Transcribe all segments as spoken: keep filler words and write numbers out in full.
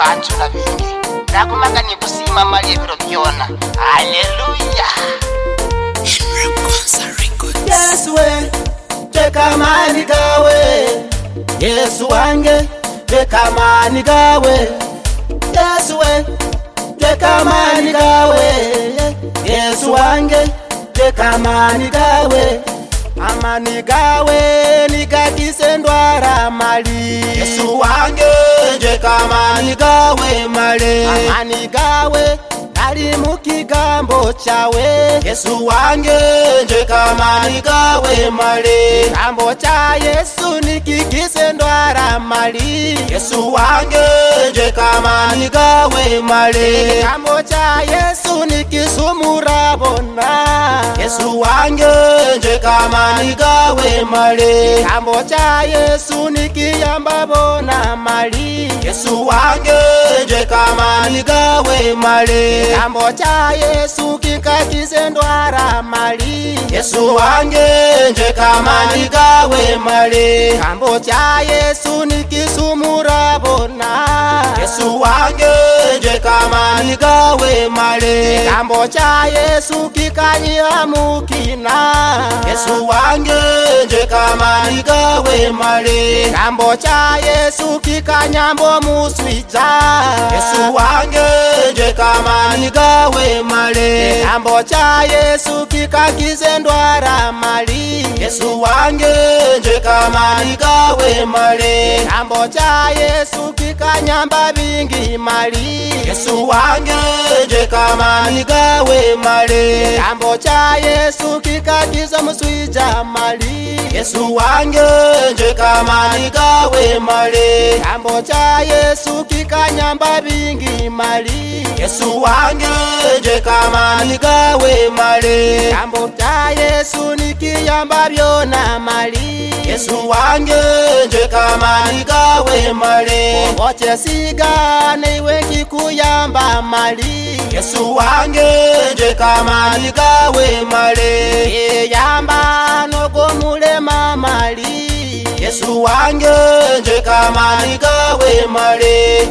bantu na bingi ndakumaga ni kusima mali ebiro byona. Haleluya. Yesu we teka mani gawe, Yesu wange teka mani gawe, Yesu we teka mani gawe, Yesu wange teka mani gawe. Amani gawe nikakise ndwara mali, Yesu wange teka mani gawe mali. Amani gawe ali mukigambo chawe, Yesu wange teka mani gawe mali. Kigambo cha Yesu nikikise ndwara mali, Yesu wange teka mani gawe mali. Kigambo cha Yesu nikisumura bona, Yesu wange teka mani gawe mali. Kigambo cha Yesu nikiyamba bona mali, Yesu wange teka mani gawe mali. Kigambo cha Yesu kikakise ndwara mali, Yesu wange teka mani gawe mali. Kigambo cha Yesu nikisumura bona, Yesu wange teka mani gawe mali. Kigambo cha Yesu kikanyira mukina, Yesu wange teka mani gawe mali. Kigambo cha Yesu kikanyambo muswija, Yesu wange teka mani gawe mali. Kigambo cha Yesu kikakize ndwara mali, Yesu wange teka mani gawe mali. Kigambo cha Yesu kikanyamba bingi mali, Yesu wange teka mani gawe mali. Kigambo cha Yesu kikakiza muswija mali, Yesu wange teka mani gawe mali. Kigambo cha Yesu kikanyamba bingi mali, Yesu wange teka mani gawe mali. Kigambo cha Yesu nikiyamba byona mali, Yesu wange teka mani gawe mali. Oche sigane iwe kikuyamba mali, Yesu wange teka mani gawe mali. Yamba nogo mulema mali, Yesu wange teka mani gawe mali.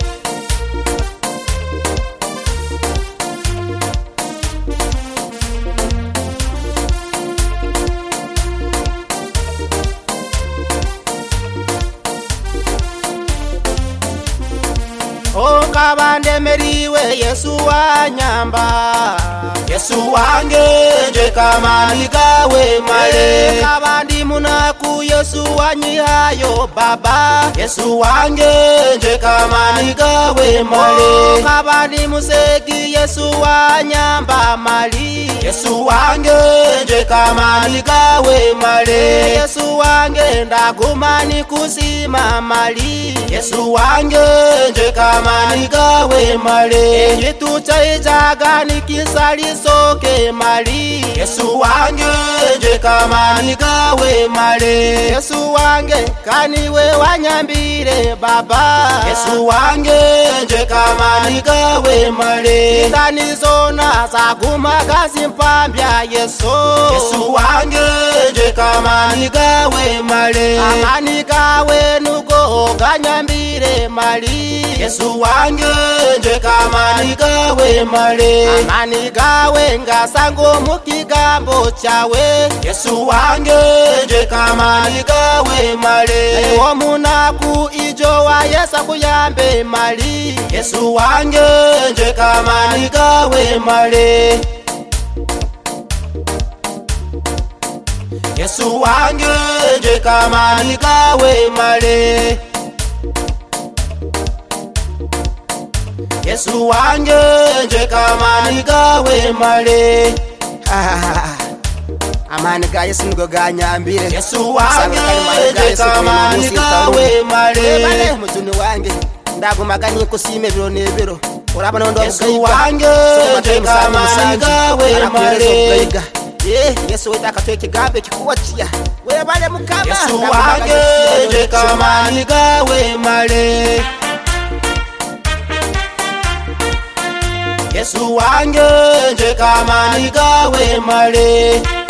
O kabande meriwe Yesu wanyamba, Yesu wange teka mani gawe mali. Kabandi munaku Yesu wanyihayo baba, Yesu wange teka mani gawe mali. Kabandi museki Yesu wanyamba mali, Yesu wange teka mani gawe mali. Yesu wange ndagumani kusima mali, Yesu wange teka mani gawe mali. Ejitu chaijaga nikisali soke mali, Yesu wange teka mani gawe mali. Yesu wange kaniwe wanyambire baba, Yesu wange teka mani gawe mali. Ndani zona zaguma gazi mpambya Yesu, Yesu wange teka mani gawe mali. Amani gawe nugo ganyambire mali, Yesu wange teka mani gawe mali. Amani gawe ngasango mukigambo chawe, Yesu wange teka mani gawe mali. Ewo munaku ijo wa Yesu kuyambe mali, Yesu wange teka mani gawe mali. Yesu wange teka mani gawe mali. Yesu wange teka mani gawe mali. Amani ga Yesu nugo ganyambire, Yesu wange teka mani gawe mali. Bale mutuni wange ndagumaga nikusime biro nebiro, urabona ndo Yesu wange teka mani gawe mali. Eh, Yesu wetaka tweke gabe kikuwatia, we bale mukama. Yesu wange teka mani gawe mali. Yesu wange teka mani gawe mali.